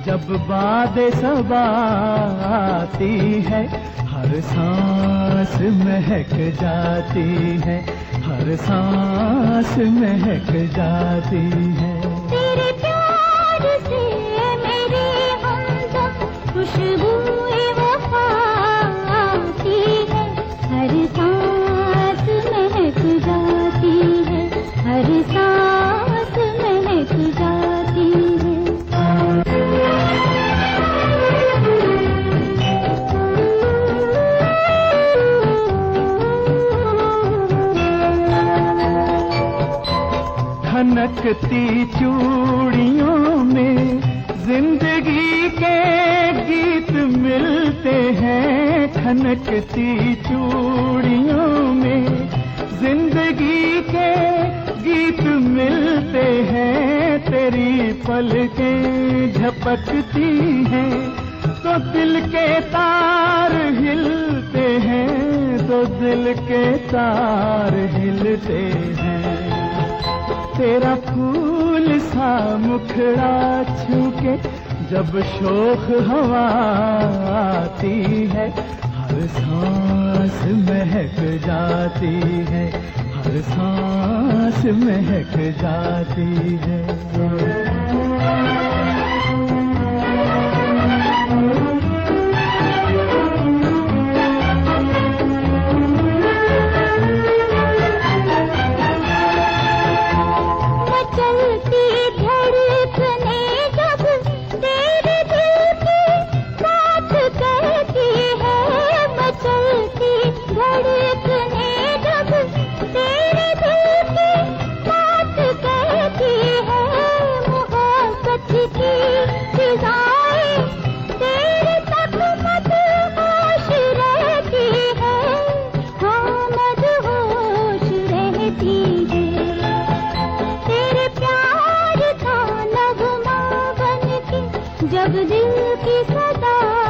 जब बादे सबा आती है, हर सांस महक जाती है, हर सांस महक जाती है। तेरे प्यार से मेरे हमदम खुशबूए वफा आती है, हर सांस महक जाती है, हर सांस महक जाती है। खनकती चूड़ियों में जिंदगी के गीत मिलते हैं, खनकती चूड़ियों में जिंदगी के गीत मिलते हैं। तेरी पलकें झपकती हैं तो दिल के तार हिलते हैं, तो दिल के तार हिलते हैं। तेरा फूल सा मुखड़ा छूके जब शोख हवा आती है, हर सांस महक जाती है, हर सांस महक जाती है। जब दिल की सदा